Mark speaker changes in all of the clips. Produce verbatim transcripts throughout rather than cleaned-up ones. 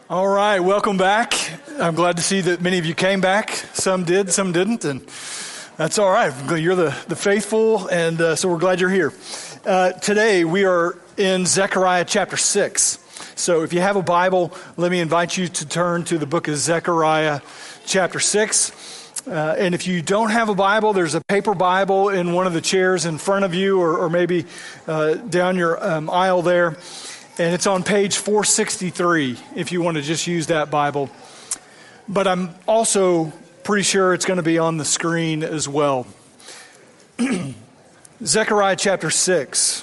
Speaker 1: All right, welcome back. I'm glad to see that many of you came back. Some did, some didn't, and that's all right. You're the, the faithful, and uh, so we're glad you're here. Uh, today, we are in Zechariah chapter six. So if you have a Bible, let me invite you to turn to the book of Zechariah chapter six. Uh, and if you don't have a Bible, there's a paper Bible in one of the chairs in front of you, or, or maybe uh, down your um, aisle there. And it's on page four sixty-three if you want to just use that Bible. But I'm also pretty sure it's going to be on the screen as well. Zechariah chapter six.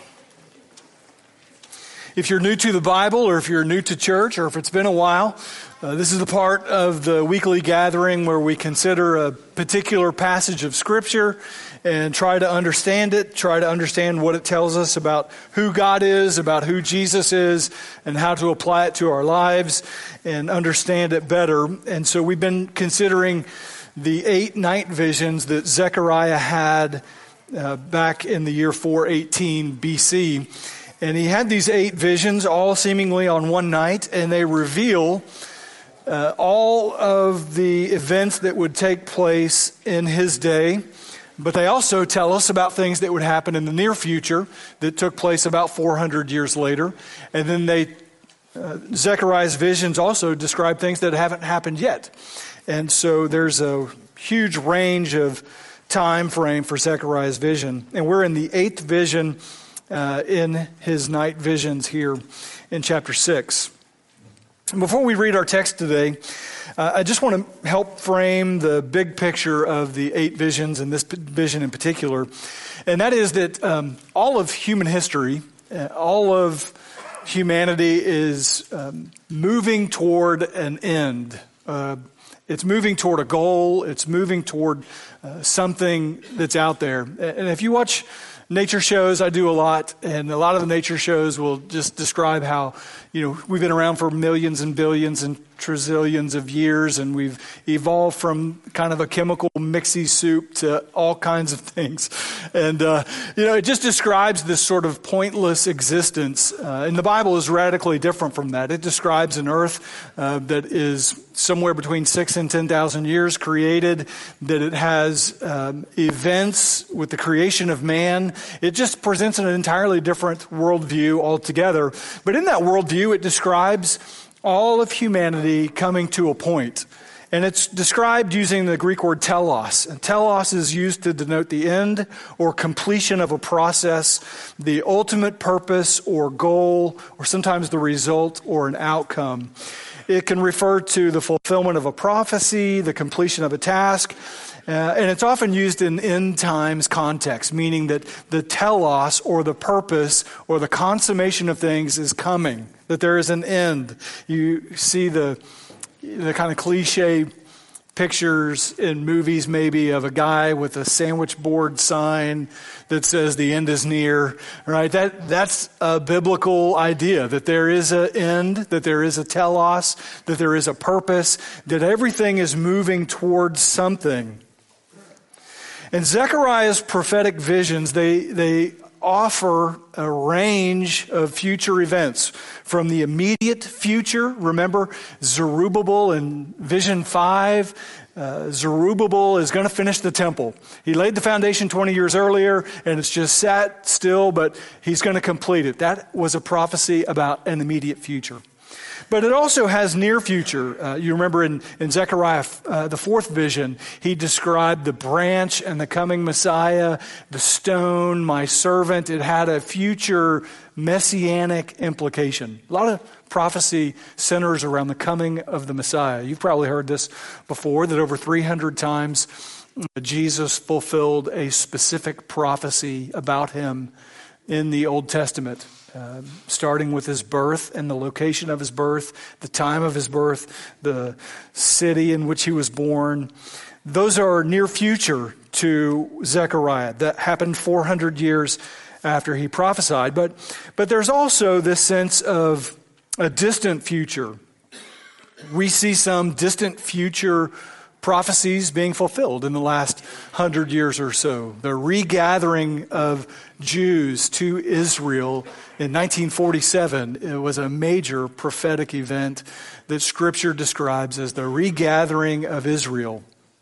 Speaker 1: If you're new to the Bible, or if you're new to church, or if it's been a while, uh, this is the part of the weekly gathering where we consider a particular passage of Scripture and try to understand it, try to understand what it tells us about who God is, about who Jesus is, and how to apply it to our lives and understand it better. And so we've been considering the eight night visions that Zechariah had uh, back in the year four eighteen B C. And he had these eight visions, all seemingly on one night, and they reveal uh, all of the events that would take place in his day. But they also tell us about things that would happen in the near future that took place about four hundred years later. And then they, uh, Zechariah's visions also describe things that haven't happened yet. And so there's a huge range of time frame for Zechariah's vision. And we're in the eighth vision uh, in his night visions here in chapter six. Before we read our text today, uh, I just want to help frame the big picture of the eight visions, and this vision in particular. And that is that um, all of human history, uh, all of humanity is um, moving toward an end. Uh, it's moving toward a goal. It's moving toward uh, something that's out there. And if you watch nature shows, I do a lot, and a lot of the nature shows will just describe how, you know, we've been around for millions and billions and trillions of years, and we've evolved from kind of a chemical mixy soup to all kinds of things. And, uh, you know, it just describes this sort of pointless existence. Uh, and the Bible is radically different from that. It describes an earth uh, that is somewhere between six and ten thousand years created, that it has um, events with the creation of man. It just presents an entirely different worldview altogether. But in that worldview, it describes all of humanity coming to a point. And it's described using the Greek word telos. And telos is used to denote the end or completion of a process, the ultimate purpose or goal, or sometimes the result or an outcome. It can refer to the fulfillment of a prophecy, the completion of a task, uh, and it's often used in end times context, meaning that the telos or the purpose or the consummation of things is coming, that there is an end. You see the the kind of cliche pictures in movies maybe of a guy with a sandwich board sign that says the end is near, right? That that's a biblical idea, that there is an end, that there is a telos, that there is a purpose, that everything is moving towards something. And Zechariah's prophetic visions, they they offer a range of future events from the immediate future. Remember Zerubbabel in Vision five. Uh, Zerubbabel is going to finish the temple. He laid the foundation twenty years earlier, and it's just sat still, but he's going to complete it. That was a prophecy about an immediate future. But it also has near future. Uh, you remember in, in Zechariah, uh, the fourth vision, he described the branch and the coming Messiah, the stone, my servant. It had a future messianic implication. A lot of prophecy centers around the coming of the Messiah. You've probably heard this before, that over three hundred times Jesus fulfilled a specific prophecy about him in the Old Testament. Uh, starting with his birth and the location of his birth, the time of his birth, the city in which he was born. Those are near future to Zechariah. That happened four hundred years after he prophesied. But, but there's also this sense of a distant future. We see some distant future prophecies being fulfilled in the last hundred years or so. The regathering of Jews to Israel in nineteen forty-seven, it was a major prophetic event that Scripture describes as the regathering of Israel.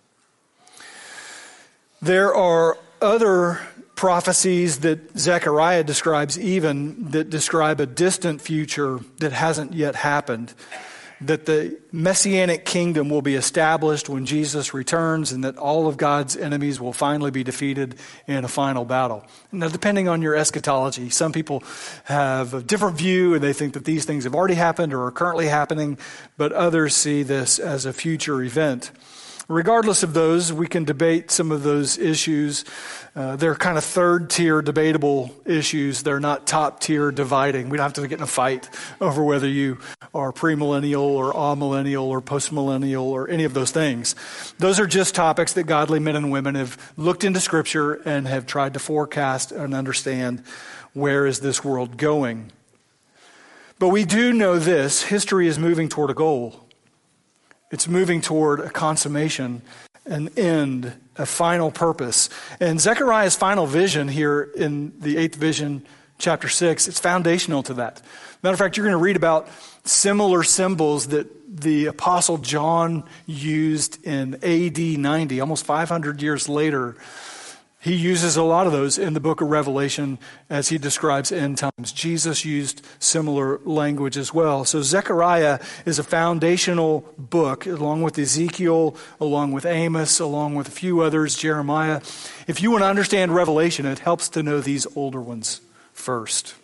Speaker 1: There are other prophecies that Zechariah describes even that describe a distant future that hasn't yet happened, that the Messianic kingdom will be established when Jesus returns and that all of God's enemies will finally be defeated in a final battle. Now, depending on your eschatology, some people have a different view and they think that these things have already happened or are currently happening, but others see this as a future event. Regardless of those, we can debate some of those issues. Uh, they're kind of third-tier debatable issues. They're not top-tier dividing. We don't have to get in a fight over whether you are premillennial or amillennial or postmillennial or any of those things. Those are just topics that godly men and women have looked into Scripture and have tried to forecast and understand where is this world going. But we do know this: history is moving toward a goal. It's moving toward a consummation, an end, a final purpose. And Zechariah's final vision here in the eighth vision, chapter six, it's foundational to that. Matter of fact, you're going to read about similar symbols that the Apostle John used in A D ninety, almost five hundred years later. He uses a lot of those in the book of Revelation as he describes end times. Jesus used similar language as well. So Zechariah is a foundational book, along with Ezekiel, along with Amos, along with a few others, Jeremiah. If you want to understand Revelation, it helps to know these older ones first.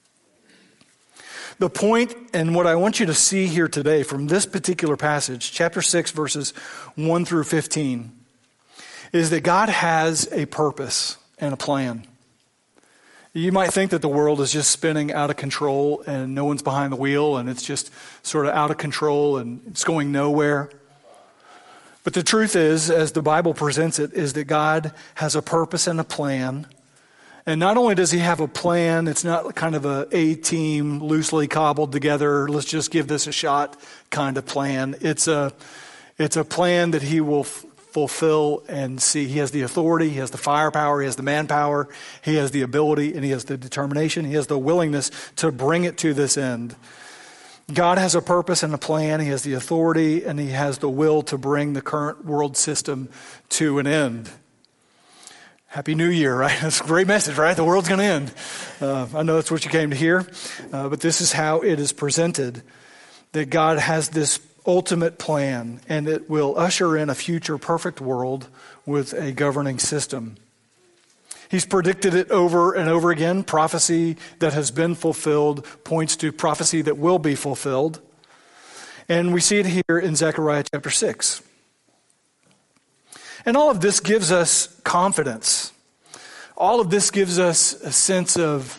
Speaker 1: The point, and what I want you to see here today from this particular passage, chapter six, verses one through fifteen, is that God has a purpose and a plan. You might think that the world is just spinning out of control and no one's behind the wheel and it's just sort of out of control and it's going nowhere. But the truth is, as the Bible presents it, is that God has a purpose and a plan. And not only does he have a plan, it's not kind of a A-team loosely cobbled together, let's just give this a shot kind of plan. It's a, it's a plan that he will fulfill and see. He has the authority, he has the firepower, he has the manpower, he has the ability, and he has the determination, he has the willingness to bring it to this end. God has a purpose and a plan, he has the authority, and he has the will to bring the current world system to an end. Happy New Year, right? That's a great message, right? The world's going to end. Uh, I know that's what you came to hear, uh, but this is how it is presented, that God has this ultimate plan, and it will usher in a future perfect world with a governing system. He's predicted it over and over again. Prophecy that has been fulfilled points to prophecy that will be fulfilled. And we see it here in Zechariah chapter six. And all of this gives us confidence. All of this gives us a sense of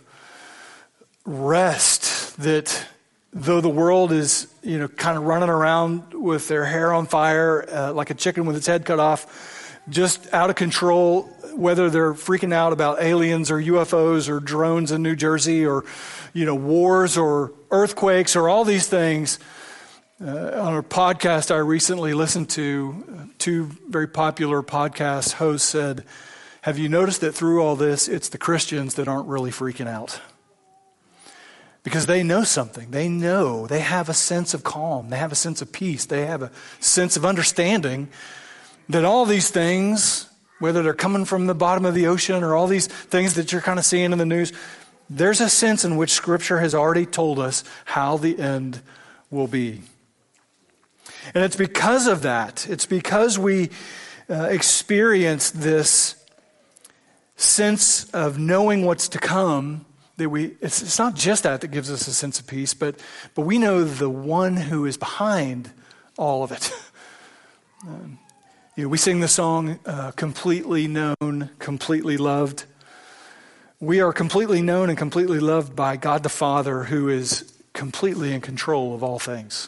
Speaker 1: rest that though the world is, you know, kind of running around with their hair on fire, uh, like a chicken with its head cut off, just out of control, whether they're freaking out about aliens or U F Os or drones in New Jersey or, you know, wars or earthquakes or all these things. Uh, on a podcast I recently listened to, two very popular podcast hosts said, have you noticed that through all this, it's the Christians that aren't really freaking out? Because they know something. They know. They have a sense of calm. They have a sense of peace. They have a sense of understanding that all these things, whether they're coming from the bottom of the ocean or all these things that you're kind of seeing in the news, there's a sense in which Scripture has already told us how the end will be. And it's because of that. It's because we uh, experience this sense of knowing what's to come that we, it's, it's not just that that gives us a sense of peace, but, but we know the one who is behind all of it. Um, you know, we sing the song, uh, completely known, completely loved. We are completely known and completely loved by God the Father, who is completely in control of all things.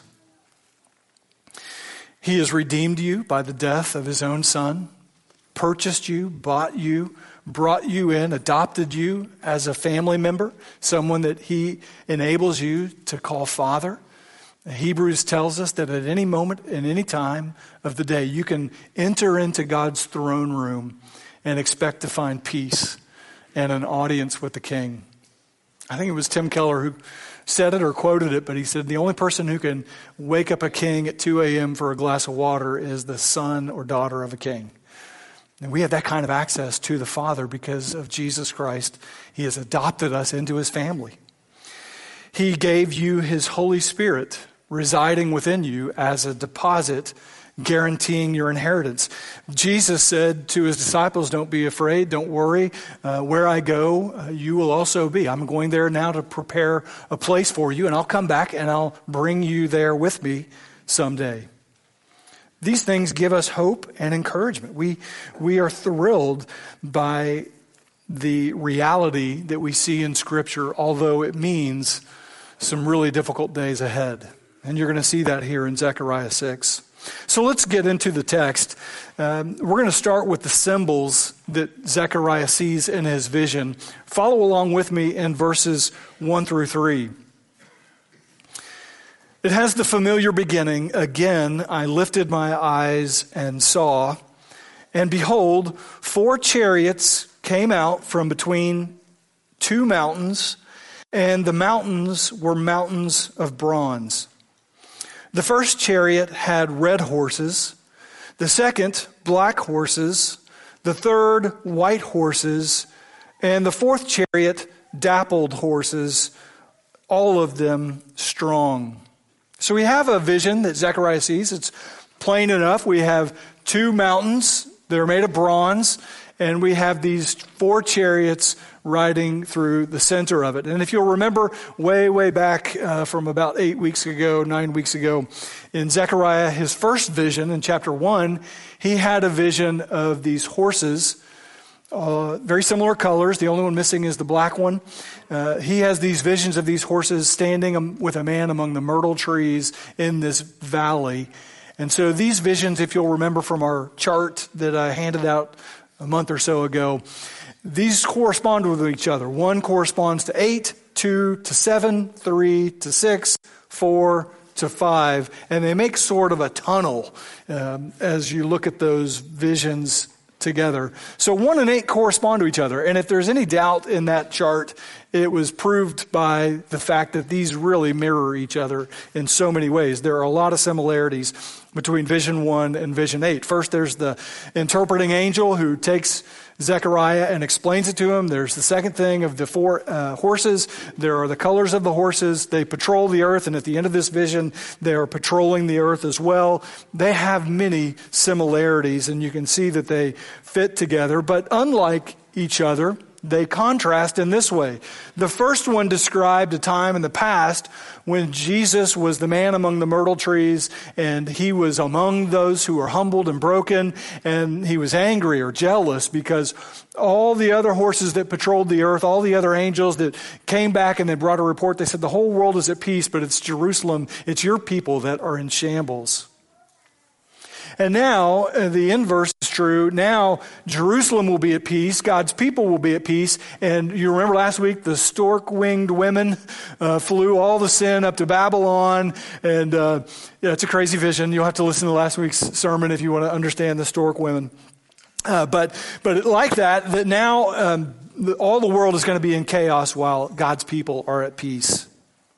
Speaker 1: He has redeemed you by the death of his own Son, purchased you, bought you, brought you in, adopted you as a family member, someone that he enables you to call Father. Hebrews tells us that at any moment, in any time of the day, you can enter into God's throne room and expect to find peace and an audience with the King. I think it was Tim Keller who said it or quoted it, but he said the only person who can wake up a king at two a.m. for a glass of water is the son or daughter of a king. And we have that kind of access to the Father because of Jesus Christ. He has adopted us into his family. He gave you his Holy Spirit residing within you as a deposit, guaranteeing your inheritance. Jesus said to his disciples, don't be afraid, don't worry. Uh, where I go, uh, you will also be. I'm going there now to prepare a place for you, and I'll come back and I'll bring you there with me someday. These things give us hope and encouragement. We, we are thrilled by the reality that we see in Scripture, although it means some really difficult days ahead. And you're going to see that here in Zechariah six. So let's get into the text. Um, we're going to start with the symbols that Zechariah sees in his vision. Follow along with me in verses one through three. It has the familiar beginning. Again, I lifted my eyes and saw, and behold, four chariots came out from between two mountains, and the mountains were mountains of bronze. The first chariot had red horses, the second black horses, the third white horses, and the fourth chariot dappled horses, all of them strong. So we have a vision that Zechariah sees. It's plain enough. We have two mountains that are made of bronze, and we have these four chariots riding through the center of it. And if you'll remember way, way back uh, from about eight weeks ago, nine weeks ago, in Zechariah, his first vision in chapter one, he had a vision of these horses, uh, very similar colors. The only one missing is the black one. Uh, he has these visions of these horses standing with a man among the myrtle trees in this valley. And so these visions, if you'll remember from our chart that I handed out a month or so ago, these correspond with each other. One corresponds to eight, two to seven, three to six, four to five, and they make sort of a tunnel um, as you look at those visions together. So one and eight correspond to each other, and if there's any doubt in that chart, it was proved by the fact that these really mirror each other in so many ways. There are a lot of similarities between vision one and vision eight. First, there's the interpreting angel who takes Zechariah and explains it to him. There's the second thing of the four uh, horses. There are the colors of the horses. They patrol the earth, and at the end of this vision, they are patrolling the earth as well. They have many similarities, and you can see that they fit together. But unlike each other, they contrast in this way. The first one described a time in the past when Jesus was the man among the myrtle trees, and he was among those who were humbled and broken, and he was angry or jealous because all the other horses that patrolled the earth, all the other angels that came back and they brought a report, they said the whole world is at peace, but it's Jerusalem, it's your people that are in shambles. And now, uh, the inverse is true. Now, Jerusalem will be at peace. God's people will be at peace. And you remember last week, the stork-winged women uh, flew all the sin up to Babylon. And uh, yeah, it's a crazy vision. You'll have to listen to last week's sermon if you want to understand the stork women. Uh, but but like that, that now um, the, all the world is going to be in chaos while God's people are at peace.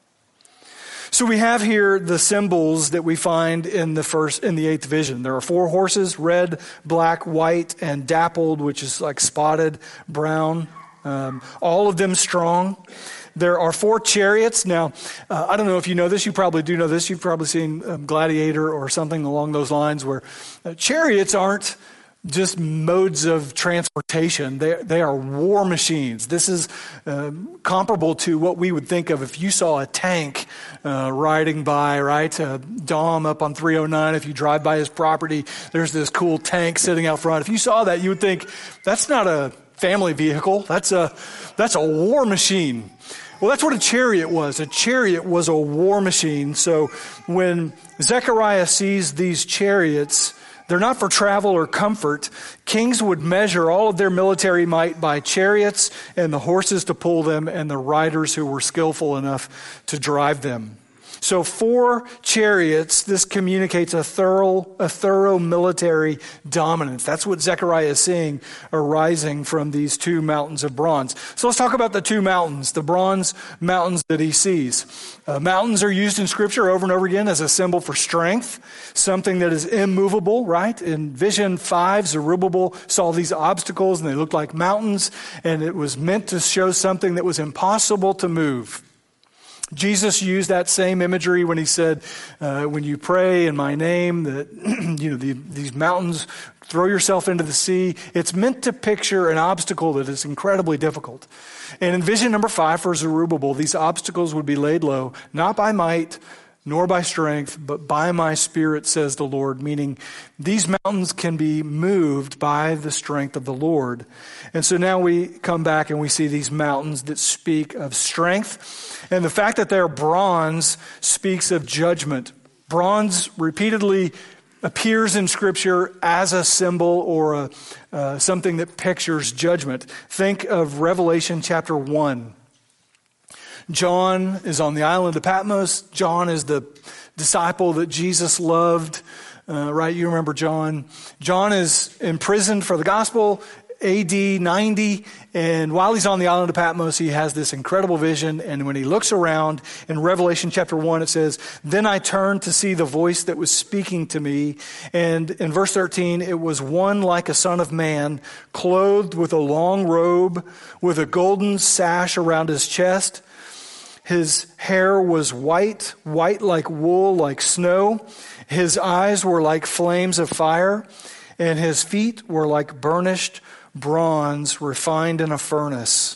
Speaker 1: So we have here the symbols that we find in the first, in the eighth vision. There are four horses, red, black, white, and dappled, which is like spotted brown. Um, all of them strong. There are four chariots. Now, uh, I don't know if you know this. You probably do know this. You've probably seen um, Gladiator or something along those lines where uh, chariots aren't just modes of transportation. They, they are war machines. This is uh, comparable to what we would think of if you saw a tank uh, riding by, right? Uh, Dom up on three oh nine, if you drive by his property, there's this cool tank sitting out front. If you saw that, you would think, that's not a family vehicle. That's a, that's a war machine. Well, that's what a chariot was. A chariot was a war machine. So when Zechariah sees these chariots, they're not for travel or comfort. Kings would measure all of their military might by chariots and the horses to pull them and the riders who were skillful enough to drive them. So four chariots, this communicates a thorough, a thorough military dominance. That's what Zechariah is seeing arising from these two mountains of bronze. So let's talk about the two mountains, the bronze mountains that he sees. Uh, mountains are used in Scripture over and over again as a symbol for strength, something that is immovable, right? In Vision five, Zerubbabel saw these obstacles and they looked like mountains, and it was meant to show something that was impossible to move. Jesus used that same imagery when he said, uh, when you pray in my name, that you know the, these mountains, throw yourself into the sea. It's meant to picture an obstacle that is incredibly difficult. And in vision number five for Zerubbabel, these obstacles would be laid low, not by might, nor by strength, but by my Spirit, says the Lord, meaning these mountains can be moved by the strength of the Lord. And so now we come back and we see these mountains that speak of strength. And the fact that they're bronze speaks of judgment. Bronze repeatedly appears in Scripture as a symbol or a, uh, something that pictures judgment. Think of Revelation chapter one. John is on the island of Patmos. John is the disciple that Jesus loved, uh, right? You remember John. John is imprisoned for the gospel, A D ninety, and while he's on the island of Patmos, he has this incredible vision, and when he looks around, in Revelation chapter one, it says, "Then I turned to see the voice that was speaking to me," and in verse thirteen, it was one like a son of man, clothed with a long robe, with a golden sash around his chest. His hair was white, white like wool, like snow. His eyes were like flames of fire, and his feet were like burnished bronze refined in a furnace.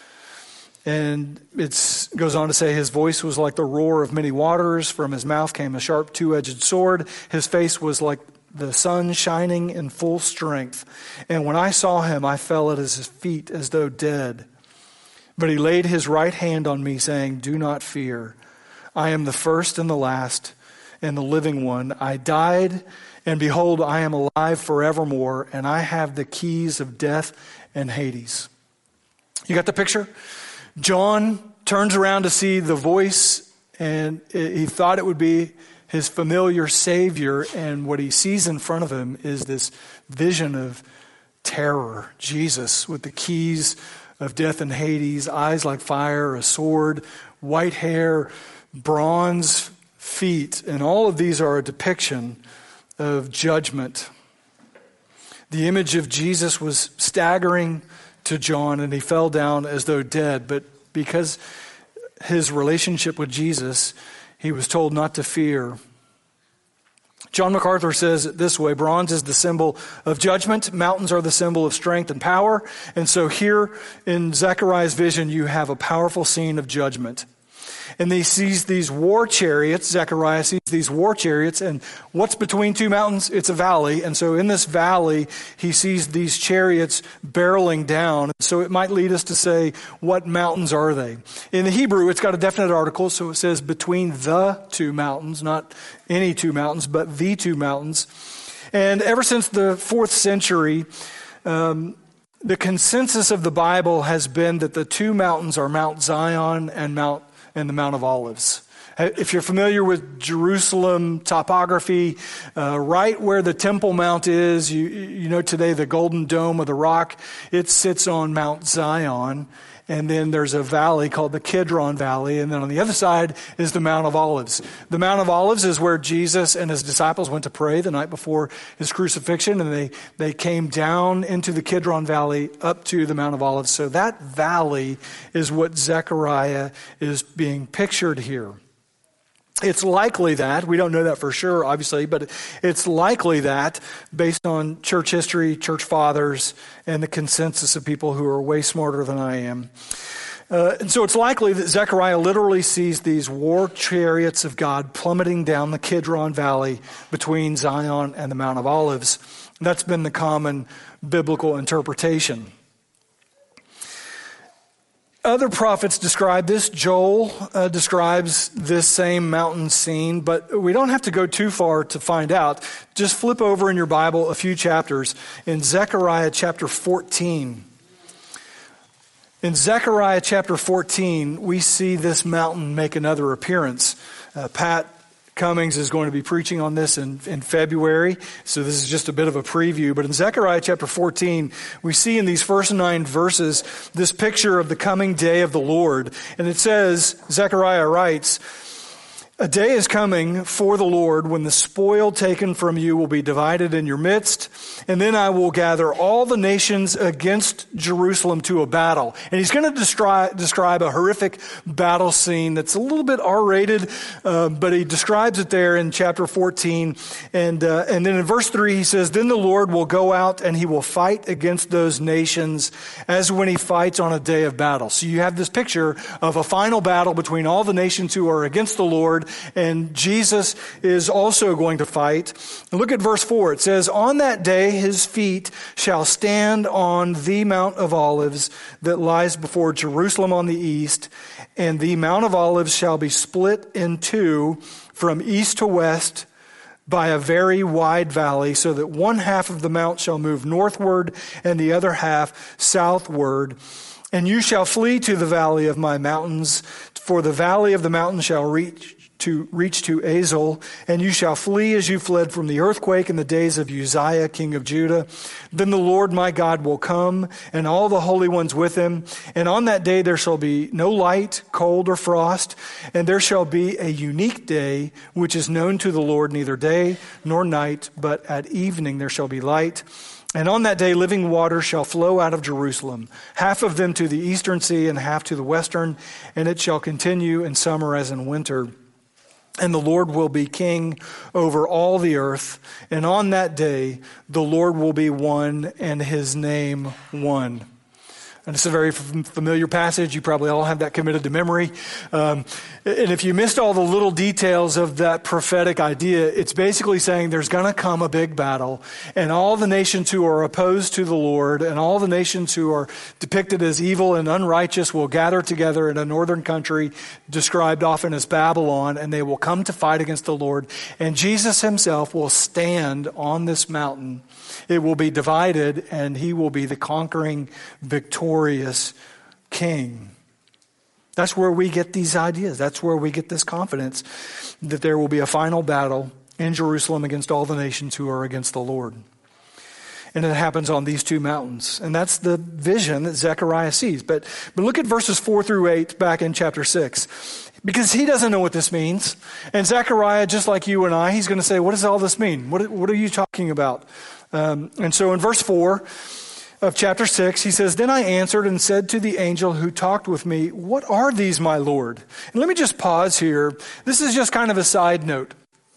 Speaker 1: And it goes on to say his voice was like the roar of many waters. From his mouth came a sharp two-edged sword. His face was like the sun shining in full strength. And when I saw him, I fell at his feet as though dead. But he laid his right hand on me, saying, "Do not fear. I am the first and the last and the living one. I died, and behold, I am alive forevermore, and I have the keys of death and Hades." You got the picture? John turns around to see the voice, and he thought it would be his familiar Savior, and what he sees in front of him is this vision of terror. Jesus with the keys of death and Hades, eyes like fire, a sword, white hair, bronze feet, and all of these are a depiction of judgment. The image of Jesus was staggering to John, and he fell down as though dead, but because his relationship with Jesus, he was told not to fear. John MacArthur says it this way: bronze is the symbol of judgment. Mountains are the symbol of strength and power. And so here in Zechariah's vision, you have a powerful scene of judgment. And he sees these war chariots. Zechariah sees these war chariots. And what's between two mountains? It's a valley. And so in this valley, he sees these chariots barreling down. So it might lead us to say, what mountains are they? In the Hebrew, it's got a definite article. So it says between the two mountains, not any two mountains, but the two mountains. And ever since the fourth century, um, the consensus of the Bible has been that the two mountains are Mount Zion and Mount and the Mount of Olives. If you're familiar with Jerusalem topography, uh, right where the Temple Mount is, you, you know today the Golden Dome of the Rock, it sits on Mount Zion. And then there's a valley called the Kidron Valley. And then on the other side is the Mount of Olives. The Mount of Olives is where Jesus and his disciples went to pray the night before his crucifixion. And they, they came down into the Kidron Valley up to the Mount of Olives. So that valley is what Zechariah is being pictured here. It's likely that, we don't know that for sure, obviously, but it's likely that, based on church history, church fathers, and the consensus of people who are way smarter than I am. Uh, and so it's likely that Zechariah literally sees these war chariots of God plummeting down the Kidron Valley between Zion and the Mount of Olives. That's been the common biblical interpretation. Other prophets describe this. Joel uh, describes this same mountain scene, but we don't have to go too far to find out. Just flip over in your Bible a few chapters in Zechariah chapter fourteen. In Zechariah chapter fourteen, we see this mountain make another appearance. Uh, Pat Cummings is going to be preaching on this in, in February, so this is just a bit of a preview. But in Zechariah chapter fourteen, we see in these first nine verses this picture of the coming day of the Lord. And it says, Zechariah writes, "A day is coming for the Lord when the spoil taken from you will be divided in your midst, and then I will gather all the nations against Jerusalem to a battle." And he's going to describe, describe a horrific battle scene that's a little bit R-rated, uh, but he describes it there in chapter fourteen. And, uh, and then in verse three, he says, "Then the Lord will go out and he will fight against those nations as when he fights on a day of battle." So you have this picture of a final battle between all the nations who are against the Lord, and Jesus is also going to fight. And look at verse four. It says, "On that day his feet shall stand on the Mount of Olives that lies before Jerusalem on the east, and the Mount of Olives shall be split in two from east to west by a very wide valley, so that one half of the mount shall move northward and the other half southward. And you shall flee to the valley of my mountains, for the valley of the mountains shall reach to reach to Azel, and you shall flee as you fled from the earthquake in the days of Uzziah, king of Judah. Then the Lord my God will come, and all the holy ones with him. And on that day there shall be no light, cold, or frost, and there shall be a unique day, which is known to the Lord, neither day nor night, but at evening there shall be light. And on that day living water shall flow out of Jerusalem, half of them to the eastern sea and half to the western, and it shall continue in summer as in winter. And the Lord will be king over all the earth. And on that day, the Lord will be one and his name one." And it's a very familiar passage. You probably all have that committed to memory. Um, and if you missed all the little details of that prophetic idea, it's basically saying there's going to come a big battle, and all the nations who are opposed to the Lord and all the nations who are depicted as evil and unrighteous will gather together in a northern country described often as Babylon, and they will come to fight against the Lord. And Jesus himself will stand on this mountain. It will be divided, and he will be the conquering, victorious king. That's where we get these ideas. That's where we get this confidence that there will be a final battle in Jerusalem against all the nations who are against the Lord. And it happens on these two mountains. And that's the vision that Zechariah sees. But, but look at verses four through eight back in chapter six. Because he doesn't know what this means. And Zechariah, just like you and I, he's going to say, what does all this mean? What, what are you talking about? Um, and so in verse four of chapter six, he says, "Then I answered and said to the angel who talked with me, 'What are these, my Lord?'" And let me just pause here. This is just kind of a side note.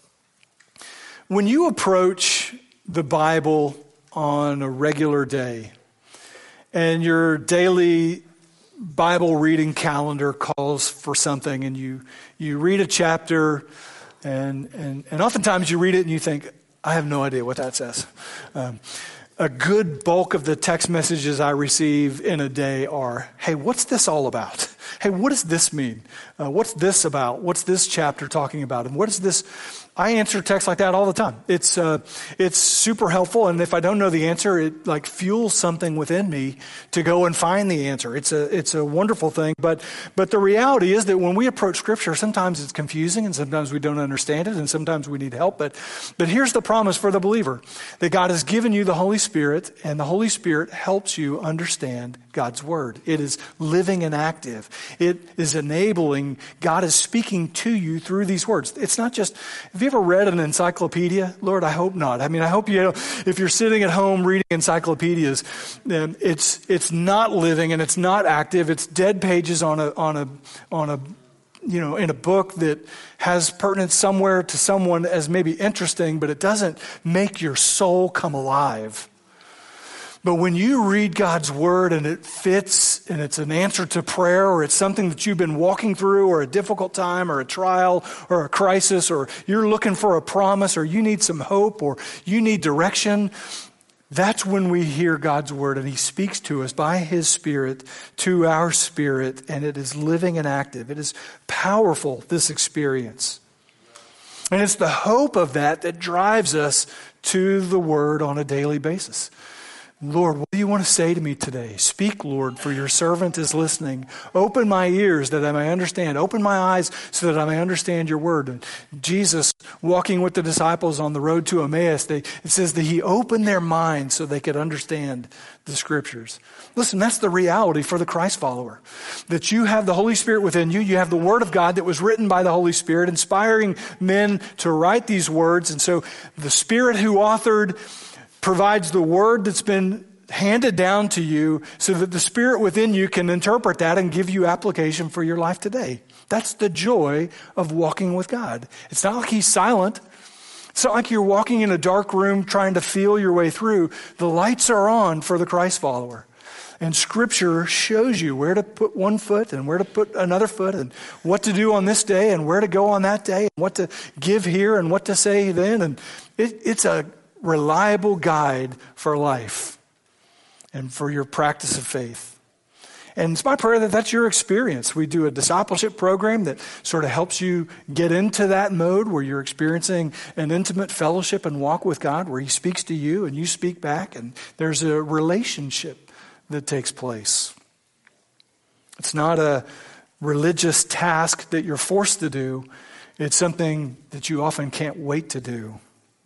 Speaker 1: When you approach the Bible on a regular day, and your daily Bible reading calendar calls for something, and you you read a chapter, and and, and oftentimes you read it and you think, I have no idea what that says. Um, a good bulk of the text messages I receive in a day are, hey, what's this all about? Hey, what does this mean? Uh, what's this about? What's this chapter talking about? And what is this? I answer texts like that all the time. It's uh, it's super helpful, and if I don't know the answer, it like fuels something within me to go and find the answer. It's a it's a wonderful thing. But but the reality is that when we approach Scripture, sometimes it's confusing, and sometimes we don't understand it, and sometimes we need help. But but here's the promise for the believer: that God has given you the Holy Spirit, and the Holy Spirit helps you understand God's Word. It is living and active. It is enabling. God is speaking to you through these words. It's not just. Have you ever read an encyclopedia? Lord, I hope not. I mean, I hope you know, if you're sitting at home reading encyclopedias, then it's it's not living and it's not active. It's dead pages on a on a on a you know in a book that has pertinence somewhere to someone as maybe interesting, but it doesn't make your soul come alive. But when you read God's Word and it fits and it's an answer to prayer, or it's something that you've been walking through, or a difficult time or a trial or a crisis, or you're looking for a promise, or you need some hope, or you need direction, that's when we hear God's Word and He speaks to us by His Spirit to our spirit, and it is living and active. It is powerful, this experience. And it's the hope of that that drives us to the Word on a daily basis. Lord, what do you want to say to me today? Speak, Lord, for your servant is listening. Open my ears that I may understand. Open my eyes so that I may understand your word. And Jesus, walking with the disciples on the road to Emmaus, they, it says that he opened their minds so they could understand the scriptures. Listen, that's the reality for the Christ follower. That you have the Holy Spirit within you. You have the word of God that was written by the Holy Spirit, inspiring men to write these words. And so the Spirit who authored provides the word that's been handed down to you so that the Spirit within you can interpret that and give you application for your life today. That's the joy of walking with God. It's not like he's silent. It's not like you're walking in a dark room trying to feel your way through. The lights are on for the Christ follower. And Scripture shows you where to put one foot and where to put another foot and what to do on this day and where to go on that day and what to give here and what to say then. And it, it's a reliable guide for life and for your practice of faith. And it's my prayer that that's your experience. We do a discipleship program that sort of helps you get into that mode where you're experiencing an intimate fellowship and walk with God, where he speaks to you and you speak back, and there's a relationship that takes place. It's not a religious task that you're forced to do. It's something that you often can't wait to do.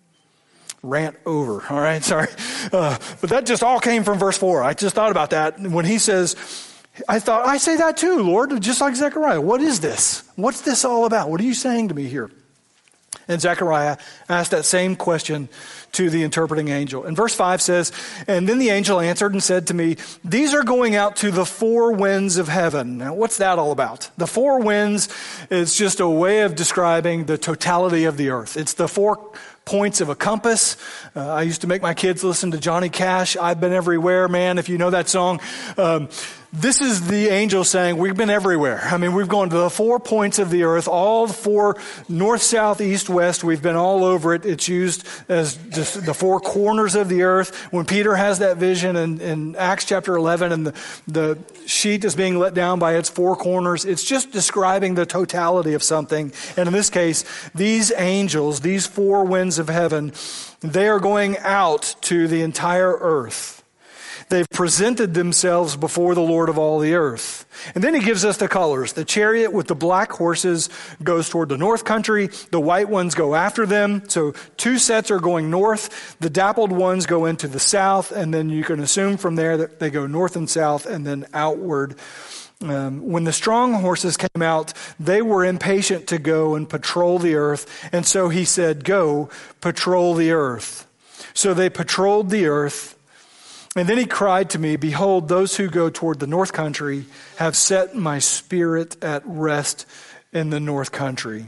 Speaker 1: Rant over, all right, sorry. Uh, but that just all came from verse four. I just thought about that. When he says, I thought, I say that too, Lord, just like Zechariah. What is this? What's this all about? What are you saying to me here? And Zechariah asked that same question to the interpreting angel. And verse five says, and then the angel answered and said to me, these are going out to the four winds of heaven. Now, what's that all about? The four winds is just a way of describing the totality of the earth. It's the four points of a compass. Uh, I used to make my kids listen to Johnny Cash. I've been everywhere, man, if you know that song. Um, this is the angel saying, we've been everywhere. I mean, we've gone to the four points of the earth, all four, north, south, east, west. We've been all over it. It's used as just the four corners of the earth. When Peter has that vision in, in Acts chapter eleven and the, the sheet is being let down by its four corners, it's just describing the totality of something. And in this case, these angels, these four winds of heaven, they are going out to the entire earth. They've presented themselves before the Lord of all the earth. And then he gives us the colors. The chariot with the black horses goes toward the north country. The white ones go after them. So two sets are going north. The dappled ones go into the south. And then you can assume from there that they go north and south and then outward. Um, when the strong horses came out, they were impatient to go and patrol the earth. And so he said, go patrol the earth. So they patrolled the earth. And then he cried to me, behold, those who go toward the north country have set my spirit at rest in the north country.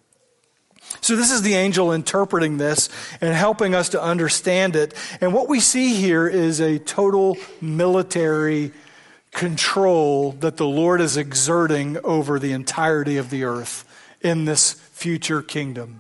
Speaker 1: So this is the angel interpreting this and helping us to understand it. And what we see here is a total military control that the Lord is exerting over the entirety of the earth in this future kingdom.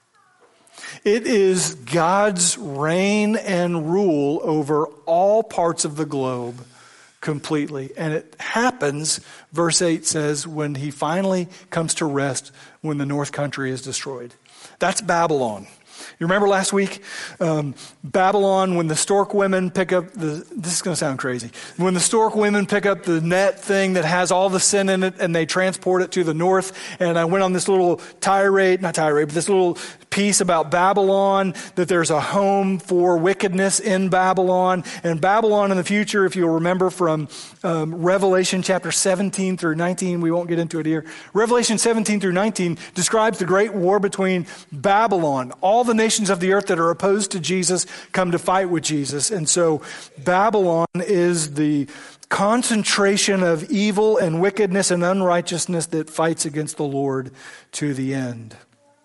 Speaker 1: It is God's reign and rule over all parts of the globe completely. And it happens, verse eight says, when he finally comes to rest when the north country is destroyed. That's Babylon. You remember last week, um, Babylon, when the stork women pick up the, this is going to sound crazy. When the stork women pick up the net thing that has all the sin in it and they transport it to the north. And I went on this little tirade, not tirade, but this little piece about Babylon, that there's a home for wickedness in Babylon. And Babylon in the future, if you'll remember from um, Revelation chapter seventeen through nineteen, we won't get into it here. Revelation seventeen through nineteen describes the great war between Babylon. All the nations of the earth that are opposed to Jesus come to fight with Jesus. And so Babylon is the concentration of evil and wickedness and unrighteousness that fights against the Lord to the end.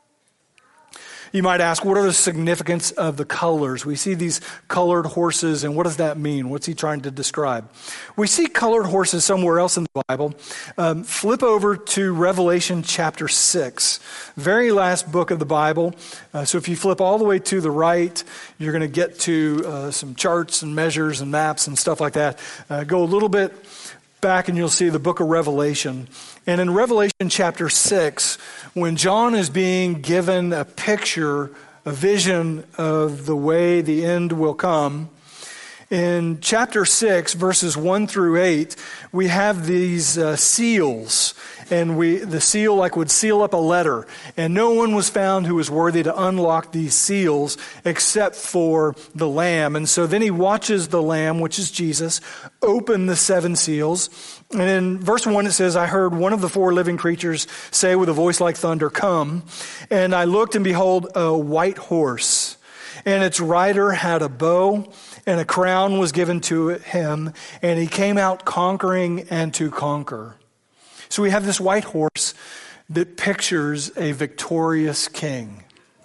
Speaker 1: You might ask, what are the significance of the colors? We see these colored horses, and what does that mean? What's he trying to describe? We see colored horses somewhere else in the Bible. Um, flip over to Revelation chapter six, very last book of the Bible. Uh, so if you flip all the way to the right, you're going to get to uh, some charts and measures and maps and stuff like that. Uh, go a little bit back and you'll see the book of Revelation. And in Revelation chapter six, when John is being given a picture, a vision of the way the end will come, In chapter six, verses one through eight, we have these uh, seals. And we, the seal like would seal up a letter. And no one was found who was worthy to unlock these seals except for the Lamb. And so then he watches the Lamb, which is Jesus, open the seven seals. And in verse one it says, I heard one of the four living creatures say with a voice like thunder, "Come." And I looked, and behold, a white horse. And its rider had a bow, and a crown was given to him. And he came out conquering and to conquer. So we have this white horse that pictures a victorious king.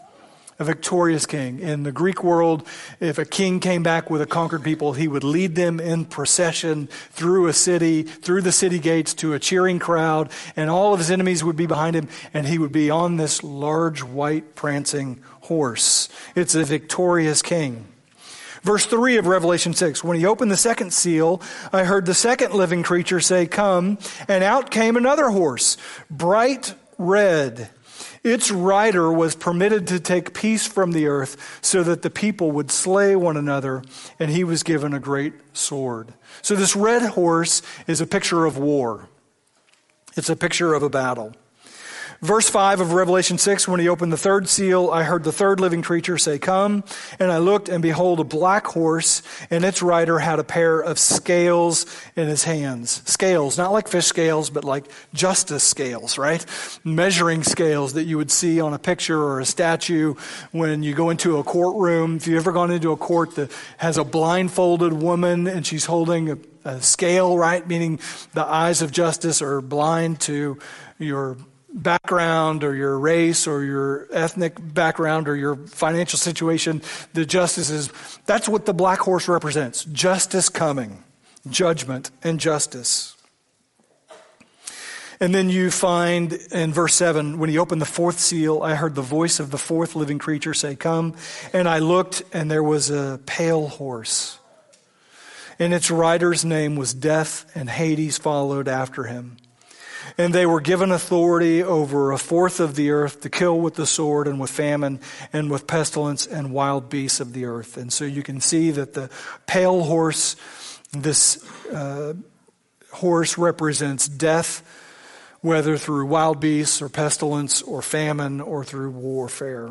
Speaker 1: A victorious king. In the Greek world, if a king came back with a conquered people, he would lead them in procession through a city, through the city gates to a cheering crowd, and all of his enemies would be behind him, and he would be on this large white prancing horse. It's a victorious king. Verse three of Revelation six, when he opened the second seal, I heard the second living creature say, "Come," and out came another horse, bright red. Its rider was permitted to take peace from the earth so that the people would slay one another, and he was given a great sword. So this red horse is a picture of war. It's a picture of a battle. Verse five of Revelation six, when he opened the third seal, I heard the third living creature say, "Come." And I looked, and behold, a black horse, and its rider had a pair of scales in his hands. Scales, not like fish scales, but like justice scales, right? Measuring scales that you would see on a picture or a statue when you go into a courtroom. If you've ever gone into a court that has a blindfolded woman, and she's holding a, a scale, right? Meaning the eyes of justice are blind to your background or your race or your ethnic background or your financial situation. The justice is, that's what the black horse represents. Justice coming. Judgment and justice. And then you find in verse seven, when he opened the fourth seal, I heard the voice of the fourth living creature say, "Come." And I looked, and there was a pale horse. And its rider's name was Death, and Hades followed after him. And they were given authority over a fourth of the earth to kill with the sword and with famine and with pestilence and wild beasts of the earth. And so you can see that the pale horse, this uh, horse represents death, whether through wild beasts or pestilence or famine or through warfare.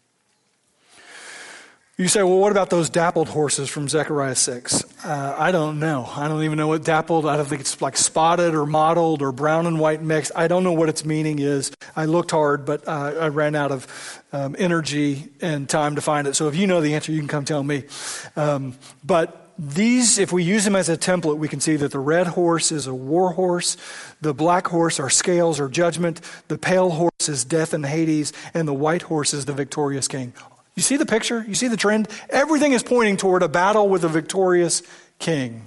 Speaker 1: You say, well, what about those dappled horses from Zechariah six? Uh, I don't know. I don't even know what dappled, I don't think it's like spotted or mottled or brown and white mixed. I don't know what its meaning is. I looked hard, but uh, I ran out of um, energy and time to find it. So if you know the answer, you can come tell me. Um, but these, if we use them as a template, we can see that the red horse is a war horse. The black horse are scales or judgment. The pale horse is death and Hades. And the white horse is the victorious king. You see the picture? You see the trend? Everything is pointing toward a battle with a victorious king.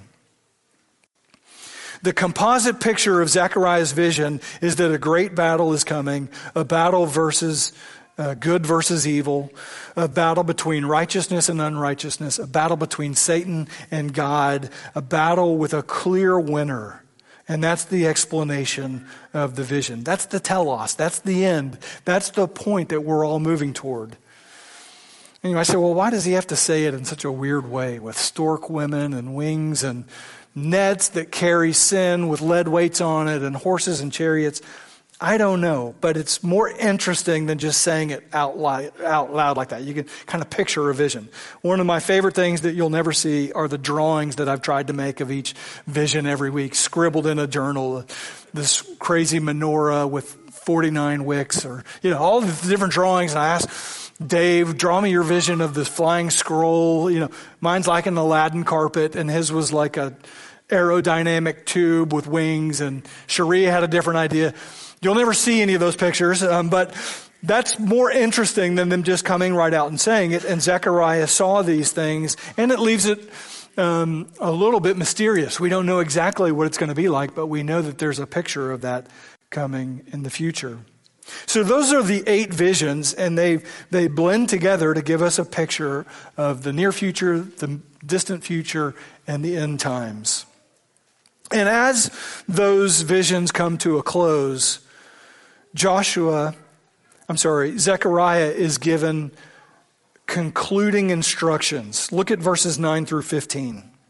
Speaker 1: The composite picture of Zechariah's vision is that a great battle is coming, a battle versus uh, good versus evil, a battle between righteousness and unrighteousness, a battle between Satan and God, a battle with a clear winner. And that's the explanation of the vision. That's the telos. That's the end. That's the point that we're all moving toward. And you might say, well, why does he have to say it in such a weird way with stork women and wings and nets that carry sin with lead weights on it and horses and chariots? I don't know, but it's more interesting than just saying it out loud, out loud like that. You can kind of picture a vision. One of my favorite things that you'll never see are the drawings that I've tried to make of each vision every week, scribbled in a journal. This crazy menorah with forty-nine wicks, or you know, all the different drawings. And I ask Dave, draw me your vision of this flying scroll. You know, mine's like an Aladdin carpet, and his was like a aerodynamic tube with wings. And Sharia had a different idea. You'll never see any of those pictures, um, but that's more interesting than them just coming right out and saying it. And Zechariah saw these things, and it leaves it um, a little bit mysterious. We don't know exactly what it's going to be like, but we know that there's a picture of that coming in the future. So those are the eight visions, and they they blend together to give us a picture of the near future, the distant future, and the end times. And as those visions come to a close, Joshua, I'm sorry, Zechariah is given concluding instructions. Look at verses nine through fifteen.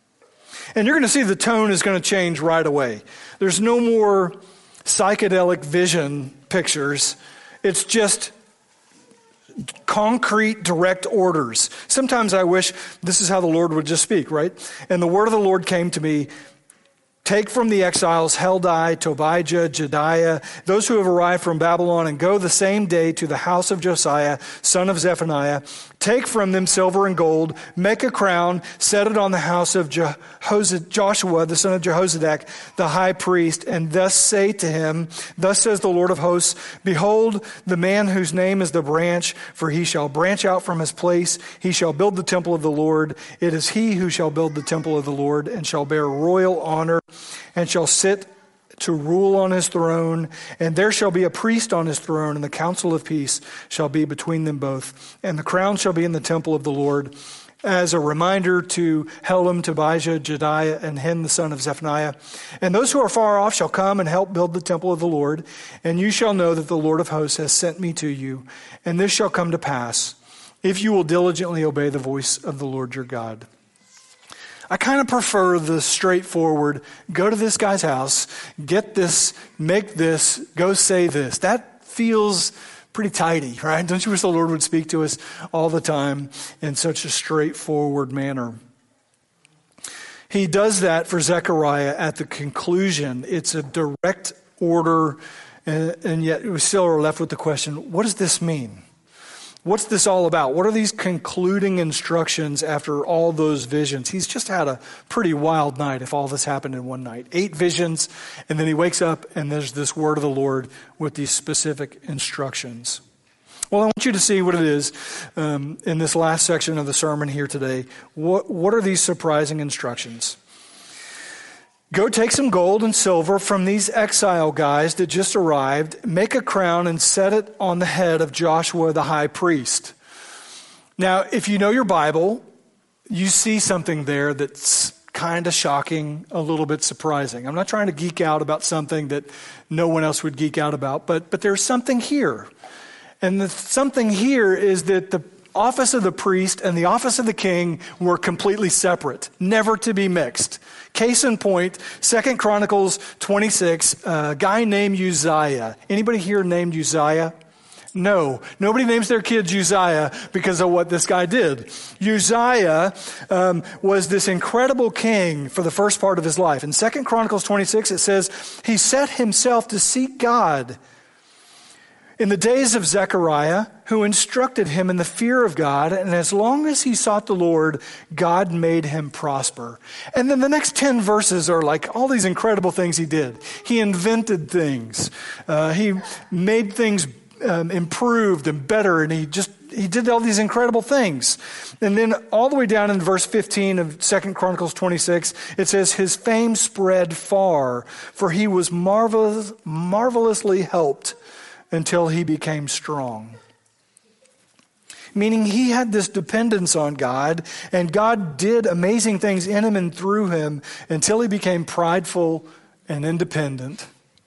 Speaker 1: And you're going to see the tone is going to change right away. There's no more psychedelic vision pictures. It's just concrete, direct orders. Sometimes I wish this is how the Lord would just speak, right? And the word of the Lord came to me, take from the exiles Heldai, Tobijah, Jedaiah, those who have arrived from Babylon, and go the same day to the house of Josiah, son of Zephaniah. Take from them silver and gold, make a crown, set it on the house of Jehozad- Joshua, the son of Jehozadak, the high priest, and thus say to him, thus says the Lord of hosts, behold, the man whose name is the branch, for he shall branch out from his place. He shall build the temple of the Lord. It is he who shall build the temple of the Lord, and shall bear royal honor, and shall sit to rule on his throne, and there shall be a priest on his throne, and the council of peace shall be between them both. And the crown shall be in the temple of the Lord, as a reminder to Helam, Tobijah, Jedaiah, and Hen, the son of Zephaniah. And those who are far off shall come and help build the temple of the Lord, and you shall know that the Lord of hosts has sent me to you. And this shall come to pass, if you will diligently obey the voice of the Lord your God. I kind of prefer the straightforward, go to this guy's house, get this, make this, go say this. That feels pretty tidy, right? Don't you wish the Lord would speak to us all the time in such a straightforward manner? He does that for Zechariah at the conclusion. It's a direct order, and, and yet we still are left with the question, what does this mean? What's this all about? What are these concluding instructions after all those visions? He's just had a pretty wild night if all this happened in one night. Eight visions, and then he wakes up and there's this word of the Lord with these specific instructions. Well, I want you to see what it is um, in this last section of the sermon here today. What, what are these surprising instructions? Go take some gold and silver from these exile guys that just arrived, make a crown and set it on the head of Joshua the high priest. Now, if you know your Bible, you see something there that's kind of shocking, a little bit surprising. I'm not trying to geek out about something that no one else would geek out about, but, but there's something here. And the something here is that the office of the priest and the office of the king were completely separate, never to be mixed. Case in point, Second Chronicles twenty-six, a guy named Uzziah. Anybody here named Uzziah? No, nobody names their kids Uzziah because of what this guy did. Uzziah um, was this incredible king for the first part of his life. In Second Chronicles twenty-six, it says, he set himself to seek God in the days of Zechariah, who instructed him in the fear of God, and as long as he sought the Lord, God made him prosper. And then the next ten verses are like all these incredible things he did. He invented things. Uh, he made things um, improved and better, and he just he did all these incredible things. And then all the way down in verse fifteen of Second Chronicles twenty-six, it says, his fame spread far, for he was marvelous, marvelously helped until he became strong. Meaning he had this dependence on God, and God did amazing things in him and through him until he became prideful and independent.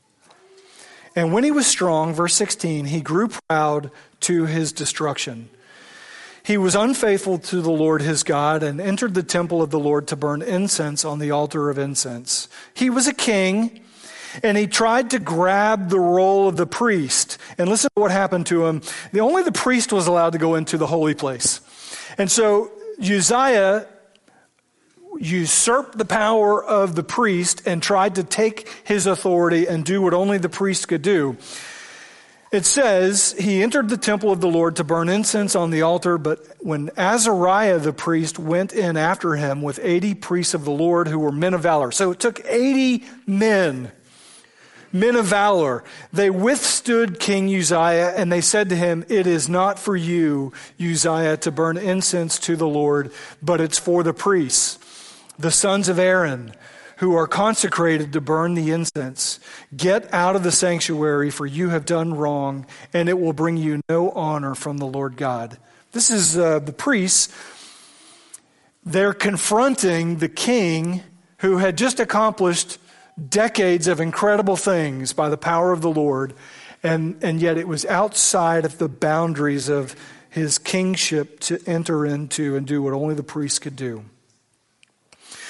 Speaker 1: And when he was strong, verse sixteen, he grew proud to his destruction. He was unfaithful to the Lord his God and entered the temple of the Lord to burn incense on the altar of incense. He was a king, and he tried to grab the role of the priest. And listen to what happened to him. The, only the priest was allowed to go into the holy place. And so Uzziah usurped the power of the priest and tried to take his authority and do what only the priest could do. It says, he entered the temple of the Lord to burn incense on the altar, but when Azariah the priest went in after him with eighty priests of the Lord who were men of valor. So it took eighty men. Men of valor. They withstood King Uzziah, and they said to him, it is not for you, Uzziah, to burn incense to the Lord, but it's for the priests, the sons of Aaron, who are consecrated to burn the incense. Get out of the sanctuary, for you have done wrong, and it will bring you no honor from the Lord God. This is uh, the priests. They're confronting the king who had just accomplished decades of incredible things by the power of the Lord, and, and yet it was outside of the boundaries of his kingship to enter into and do what only the priest could do.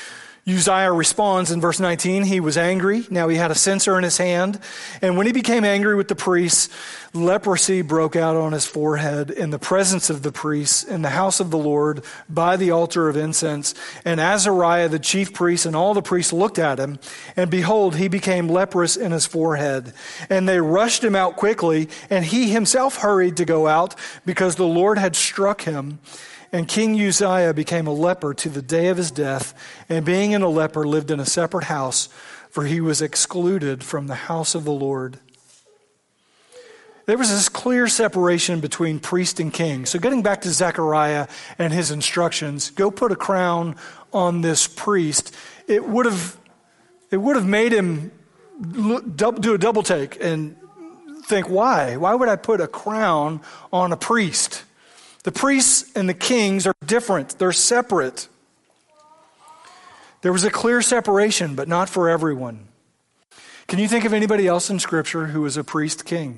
Speaker 1: Uzziah responds in verse nineteen. He was angry. Now he had a censer in his hand. And when he became angry with the priests, leprosy broke out on his forehead in the presence of the priests in the house of the Lord by the altar of incense. And Azariah, the chief priest, and all the priests looked at him. And behold, he became leprous in his forehead. And they rushed him out quickly. And he himself hurried to go out because the Lord had struck him. And King Uzziah became a leper to the day of his death, and being a leper lived in a separate house, for he was excluded from the house of the Lord. There was this clear separation between priest and king. So getting back to Zechariah and his instructions, go put a crown on this priest. It would have, it would have made him look, do a double take and think, why? Why would I put a crown on a priest? The priests and the kings are different. They're separate. There was a clear separation, but not for everyone. Can you think of anybody else in Scripture who was a priest king?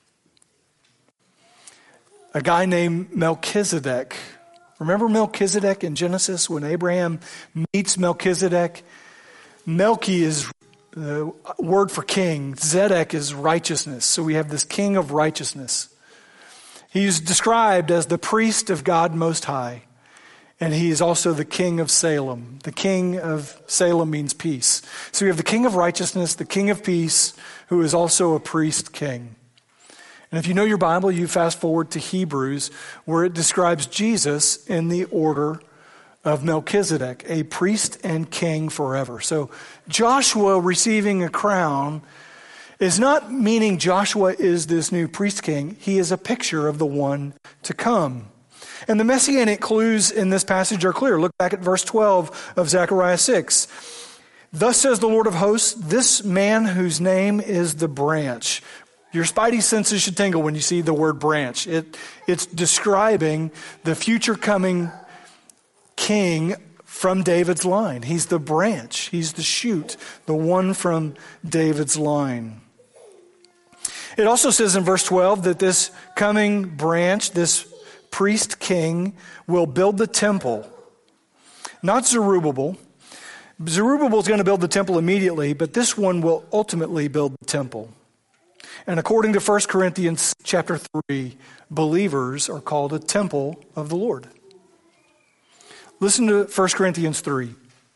Speaker 1: A guy named Melchizedek. Remember Melchizedek in Genesis when Abraham meets Melchizedek? Melchi is the word for king. Zedek is righteousness. So we have this king of righteousness. He's described as the priest of God Most High, and he is also the king of Salem. The king of Salem means peace. So we have the king of righteousness, the king of peace, who is also a priest king. And if you know your Bible, you fast forward to Hebrews, where it describes Jesus in the order of Melchizedek, a priest and king forever. So Joshua receiving a crown is not meaning Joshua is this new priest king. He is a picture of the one to come. And the messianic clues in this passage are clear. Look back at verse twelve of Zechariah six. Thus says the Lord of hosts, this man whose name is the branch. Your spidey senses should tingle when you see the word branch. It, it's describing the future coming king from David's line. He's the branch. He's the shoot, the one from David's line. It also says in verse twelve that this coming branch, this priest king, will build the temple. Not Zerubbabel. Zerubbabel is going to build the temple immediately, but this one will ultimately build the temple. And according to First Corinthians chapter three, believers are called a temple of the Lord. Listen to First Corinthians three.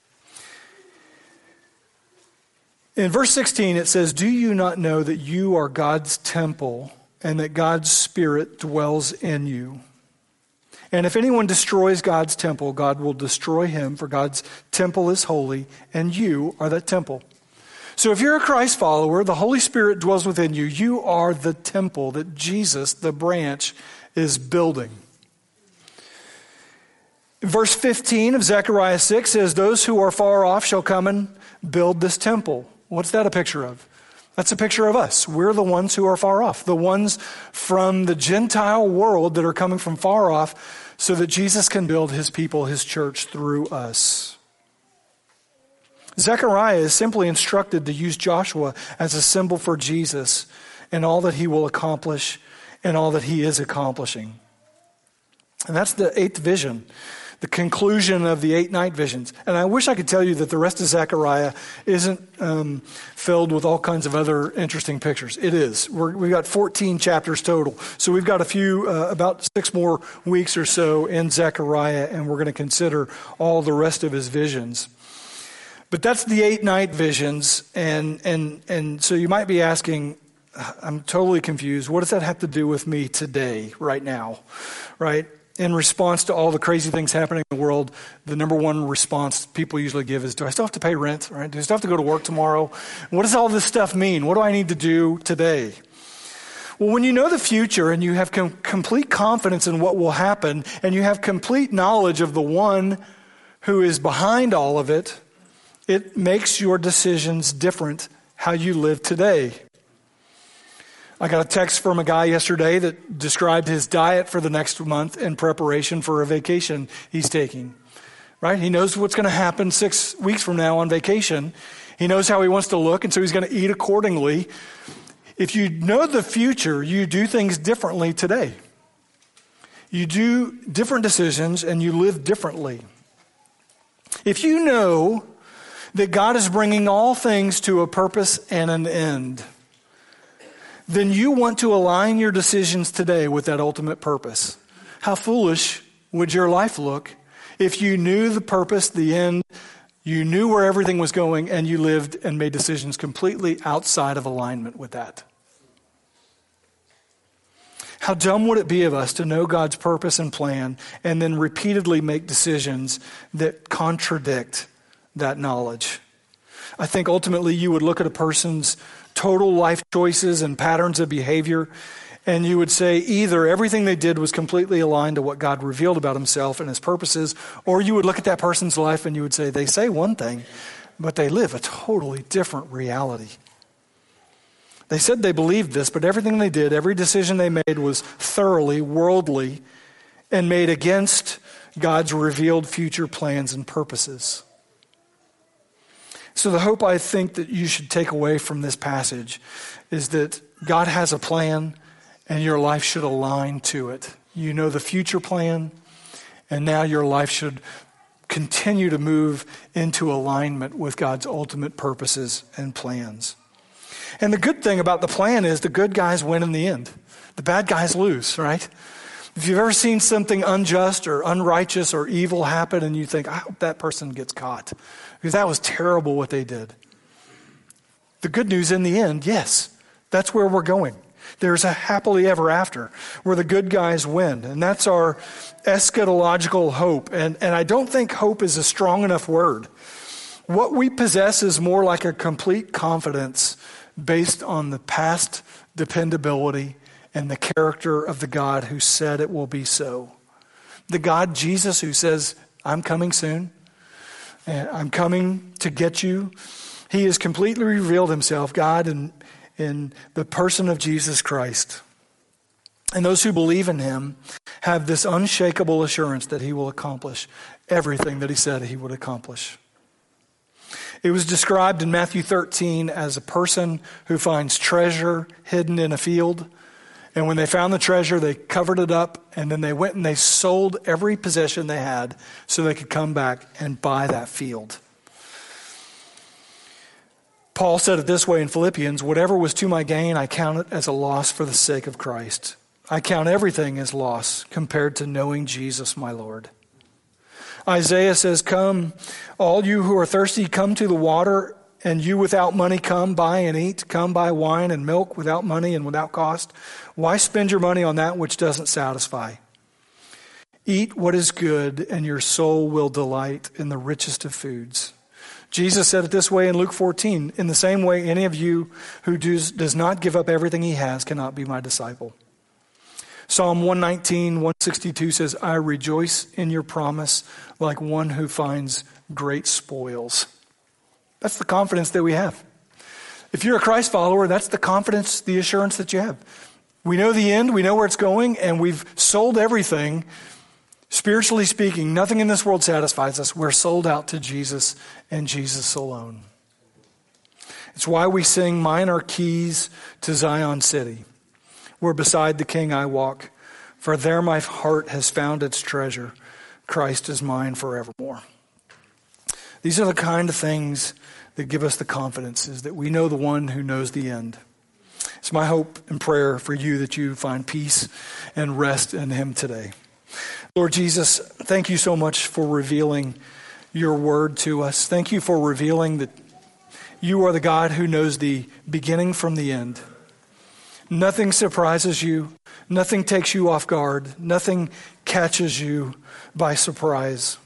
Speaker 1: In verse sixteen, it says, do you not know that you are God's temple and that God's Spirit dwells in you? And if anyone destroys God's temple, God will destroy him, for God's temple is holy, and you are that temple. So if you're a Christ follower, the Holy Spirit dwells within you. You are the temple that Jesus, the branch, is building. Verse fifteen of Zechariah six says, those who are far off shall come and build this temple. What's that a picture of? That's a picture of us. We're the ones who are far off, the ones from the Gentile world that are coming from far off so that Jesus can build his people, his church through us. Zechariah is simply instructed to use Joshua as a symbol for Jesus and all that he will accomplish and all that he is accomplishing. And that's the eighth vision, the conclusion of the eight night visions. And I wish I could tell you that the rest of Zechariah isn't um, filled with all kinds of other interesting pictures. It is. We're, we've got fourteen chapters total. So we've got a few, uh, about six more weeks or so in Zechariah, and we're going to consider all the rest of his visions. But that's the eight night visions. And, and, and so you might be asking, I'm totally confused. What does that have to do with me today, right now, right? In response to all the crazy things happening in the world, the number one response people usually give is, do I still have to pay rent? Right? Do I still have to go to work tomorrow? What does all this stuff mean? What do I need to do today? Well, when you know the future and you have com- complete confidence in what will happen, and you have complete knowledge of the one who is behind all of it, it makes your decisions different how you live today. I got a text from a guy yesterday that described his diet for the next month in preparation for a vacation he's taking. Right? He knows what's going to happen six weeks from now on vacation. He knows how he wants to look, and so he's going to eat accordingly. If you know the future, you do things differently today. You do different decisions, and you live differently. If you know that God is bringing all things to a purpose and an end, then you want to align your decisions today with that ultimate purpose. How foolish would your life look if you knew the purpose, the end, you knew where everything was going, and you lived and made decisions completely outside of alignment with that? How dumb would it be of us to know God's purpose and plan and then repeatedly make decisions that contradict that knowledge? I think ultimately you would look at a person's total life choices and patterns of behavior, and you would say either everything they did was completely aligned to what God revealed about himself and his purposes, or you would look at that person's life and you would say they say one thing, but they live a totally different reality. They said they believed this, but everything they did, every decision they made was thoroughly worldly and made against God's revealed future plans and purposes. So the hope I think that you should take away from this passage is that God has a plan and your life should align to it. You know the future plan, and now your life should continue to move into alignment with God's ultimate purposes and plans. And the good thing about the plan is the good guys win in the end. The bad guys lose, right? If you've ever seen something unjust or unrighteous or evil happen and you think, I hope that person gets caught, because that was terrible what they did. The good news in the end, yes, that's where we're going. There's a happily ever after where the good guys win. And that's our eschatological hope. And, and I don't think hope is a strong enough word. What we possess is more like a complete confidence based on the past dependability and the character of the God who said it will be so. The God, Jesus, who says, I'm coming soon, and I'm coming to get you. He has completely revealed himself, God, in, in the person of Jesus Christ. And those who believe in him have this unshakable assurance that he will accomplish everything that he said he would accomplish. It was described in Matthew thirteen as a person who finds treasure hidden in a field. And when they found the treasure, they covered it up, and then they went and they sold every possession they had so they could come back and buy that field. Paul said it this way in Philippians, whatever was to my gain, I count it as a loss for the sake of Christ. I count everything as loss compared to knowing Jesus, my Lord. Isaiah says, come, all you who are thirsty, come to the water, and you without money come, buy and eat. Come buy wine and milk without money and without cost. Why spend your money on that which doesn't satisfy? Eat what is good, and your soul will delight in the richest of foods. Jesus said it this way in Luke fourteen, in the same way any of you who does, does not give up everything he has cannot be my disciple. Psalm one nineteen, one sixty-two says, I rejoice in your promise like one who finds great spoils. That's the confidence that we have. If you're a Christ follower, that's the confidence, the assurance that you have. We know the end, we know where it's going, and we've sold everything. Spiritually speaking, nothing in this world satisfies us. We're sold out to Jesus and Jesus alone. It's why we sing, mine are keys to Zion City, where beside the King I walk, for there my heart has found its treasure. Christ is mine forevermore. These are the kind of things that give us the confidence, is that we know the one who knows the end. It's my hope and prayer for you that you find peace and rest in him today. Lord Jesus, thank you so much for revealing your word to us. Thank you for revealing that you are the God who knows the beginning from the end. Nothing surprises you. Nothing takes you off guard. Nothing catches you by surprise.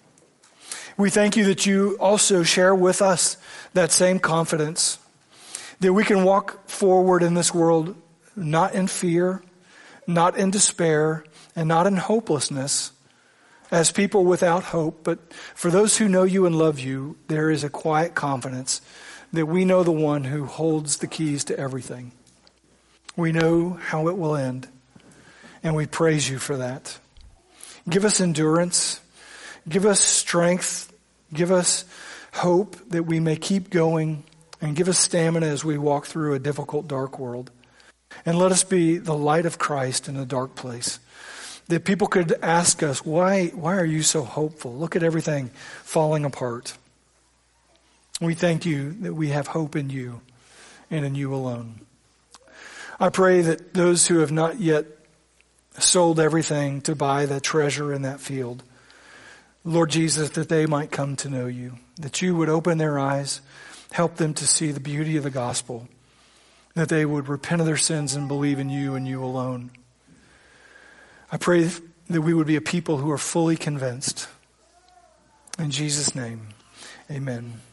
Speaker 1: We thank you that you also share with us that same confidence, that we can walk forward in this world not in fear, not in despair, and not in hopelessness as people without hope, but for those who know you and love you, there is a quiet confidence that we know the one who holds the keys to everything. We know how it will end, and we praise you for that. Give us endurance. Give us strength. Give us hope that we may keep going, and give us stamina as we walk through a difficult, dark world. And let us be the light of Christ in a dark place. That people could ask us, why, why are you so hopeful? Look at everything falling apart. We thank you that we have hope in you and in you alone. I pray that those who have not yet sold everything to buy the treasure in that field, Lord Jesus, that they might come to know you, that you would open their eyes, help them to see the beauty of the gospel, that they would repent of their sins and believe in you and you alone. I pray that we would be a people who are fully convinced. In Jesus' name, amen.